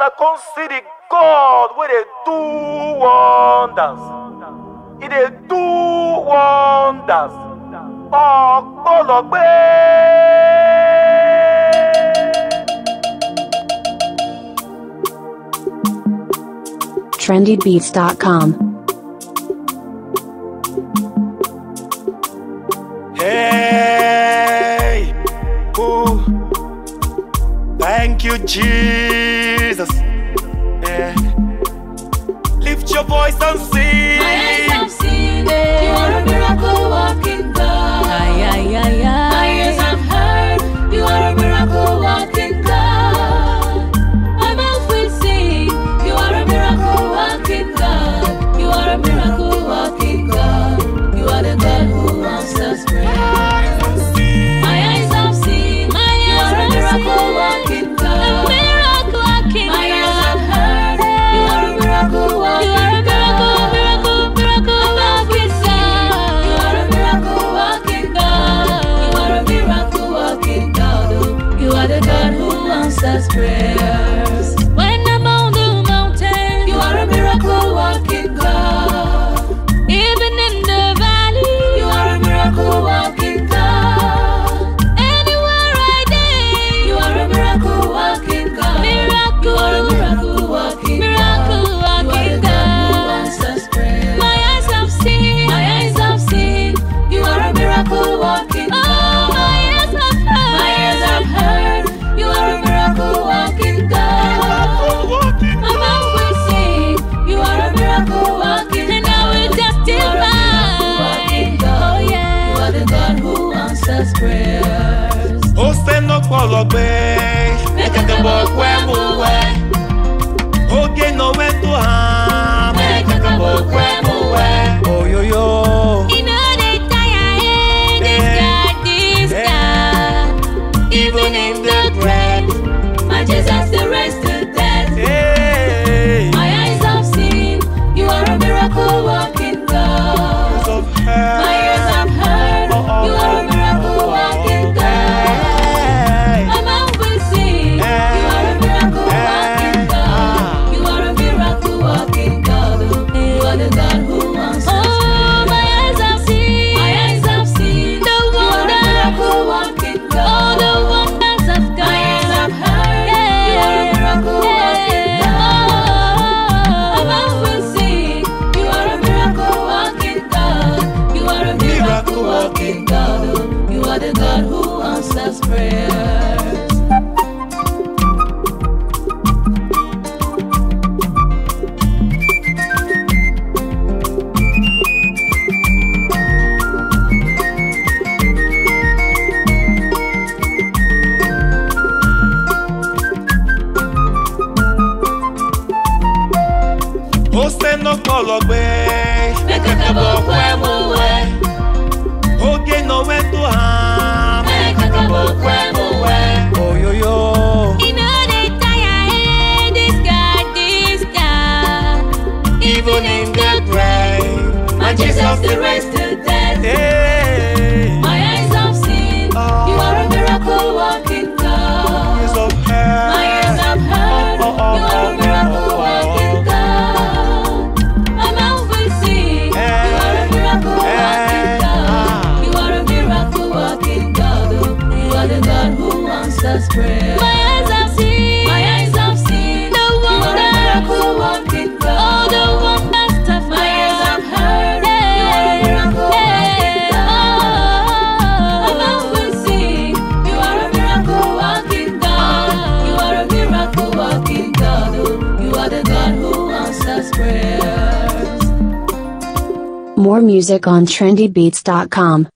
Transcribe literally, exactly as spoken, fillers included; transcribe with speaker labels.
Speaker 1: I come see the God where they do wonders. He dey do wonders. Ọ̀pọ̀lọpẹ́.
Speaker 2: trendy beats dot com.
Speaker 1: Hey, oh, thank you, Jesus. Yeah. Lift your voice and sing.
Speaker 3: My eyes have seen it. You are a miracle working God.
Speaker 4: Ay, ay, ay, ay.
Speaker 3: My ears have heard. You are a miracle working God. My mouth will sing. You are a miracle working God. You are a miracle working God. You are the God who answers prayer. My eyes have seen. My you are a miracle working God.
Speaker 4: A miracle working
Speaker 3: My ears have heard. You are a miracle working
Speaker 4: You are a miracle, miracle, miracle working God.
Speaker 3: You are a miracle working God. You are a miracle working God. You are the God who answers prayers.
Speaker 4: When I'm on the mountain,
Speaker 3: You are a miracle working God.
Speaker 4: even in the valley,
Speaker 3: You are a miracle working God.
Speaker 4: anywhere I day,
Speaker 3: You are a miracle working God.
Speaker 4: Miracle.
Speaker 3: You are a miracle working
Speaker 4: Miracle
Speaker 3: God. You are the
Speaker 4: working
Speaker 3: God who
Speaker 4: God.
Speaker 3: answers prayers.
Speaker 4: my eyes have seen.
Speaker 3: My eyes have seen. You are a miracle working
Speaker 4: Oh,
Speaker 3: God.
Speaker 4: my ears have heard.
Speaker 3: My ears have heard. You are a miracle working God. My mouth will sing. You are a miracle working
Speaker 4: And I will
Speaker 3: God.
Speaker 4: testify.
Speaker 3: You are a miracle working God.
Speaker 4: Oh, yeah.
Speaker 3: You are the God who answers prayers.
Speaker 1: Ó sẹ́nu ọ̀pọ̀lọpẹ́. Ẹ̀ka kẹ́bọ̀ pẹ́ mú wẹ́. Oge no wẹ́ tó hàn. Ẹ̀ka kẹ́bọ̀ pẹ́ mú wẹ́. Oyoyo.
Speaker 4: You know they tire, eh? This God, this God.
Speaker 1: Even in the grave.
Speaker 3: My Jesus, the rest to death.
Speaker 1: Hey.
Speaker 3: My eyes have seen. You are a miracle working God.
Speaker 1: Of her.
Speaker 3: My ears have heard. You are a miracle working God.
Speaker 1: Hey.
Speaker 3: My mouth will sing. You are a miracle working God. You are a miracle working God. You are the God who answers
Speaker 4: Oh,
Speaker 3: prayers.
Speaker 4: my eyes have seen.
Speaker 3: My eyes have seen.
Speaker 4: The
Speaker 3: You are a
Speaker 4: wonder.
Speaker 3: miracle working God.
Speaker 4: All the wonders of God.
Speaker 3: My ears have heard. You are a miracle working God. My mouth will sing. You are a miracle working God. You are a miracle working God. You are the God who answers prayers.
Speaker 1: Ó sẹ́nu ọ̀pọ̀lọpẹ́.
Speaker 3: Ẹ̀ka kẹ́bọ̀ pẹ́ mú wẹ́.
Speaker 1: Oge no wẹ́ tó hàn.
Speaker 3: Ẹ̀ka kẹ́bọ̀ pẹ́ mú wẹ́.
Speaker 1: Oyoyo.
Speaker 4: You know they tire, eh? This God, this God.
Speaker 1: Even in the grave.
Speaker 3: My Jesus, the rest to death.
Speaker 1: Hey.
Speaker 3: My eyes have seen. You are a miracle working God.
Speaker 1: Is of her.
Speaker 3: My ears have heard. You are a miracle working God. My mouth will sing. You are a miracle working God. You are a miracle working God. You are the God who answers prayers.
Speaker 4: My eyes have seen.
Speaker 3: My eyes have seen.
Speaker 4: The
Speaker 3: You are a
Speaker 4: wonder.
Speaker 3: miracle working God.
Speaker 4: All the wonders of
Speaker 3: My ears
Speaker 4: God.
Speaker 3: have heard. You are a miracle working God. My mouth will sing. You are a miracle working God. You are a miracle working God. You are the God who answers prayers.
Speaker 2: More music on trendy beats dot com.